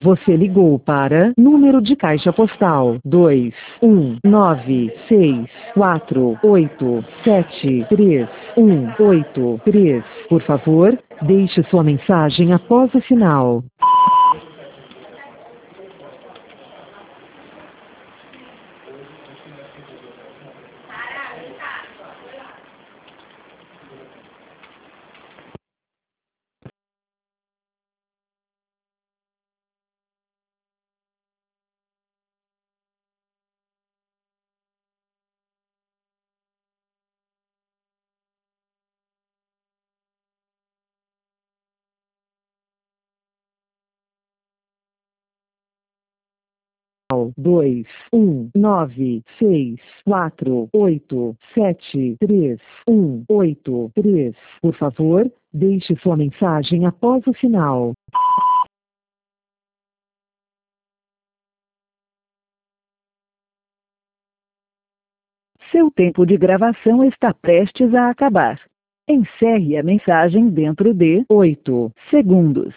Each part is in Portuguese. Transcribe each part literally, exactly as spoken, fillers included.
Você ligou para número de caixa postal dois um nove seis quatro oito sete três um oito três. Por favor, deixe sua mensagem após o sinal. dois um nove seis quatro oito sete três um oito três. Por favor, deixe sua mensagem após o sinal. Seu tempo de gravação está prestes a acabar. Encerre a mensagem dentro de oito segundos.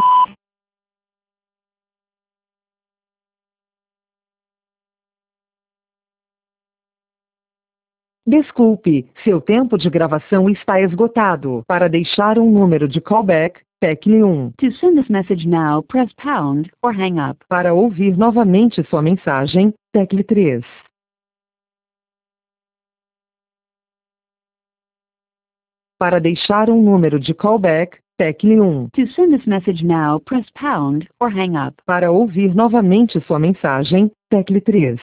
Desculpe, seu tempo de gravação está esgotado. Para deixar um número de callback, tecle um. To send this message now, press pound or hang up. Para ouvir novamente sua mensagem, tecle três. Para deixar um número de callback, tecle um. To send this message now, press pound or hang up. Para ouvir novamente sua mensagem, tecle três.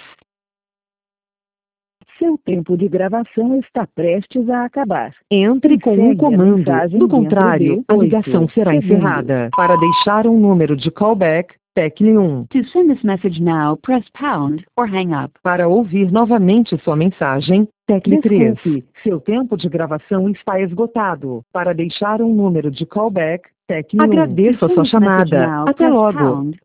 Seu tempo de gravação está prestes a acabar. Entre com um comando. Do contrário, a ligação será encerrada. Para deixar um número de callback, tecle um. To send this message now, press pound or hang up. Para ouvir novamente sua mensagem, tecle três. Desculpe, seu tempo de gravação está esgotado. Para deixar um número de callback, tecle um. Agradeço a sua chamada. Até logo.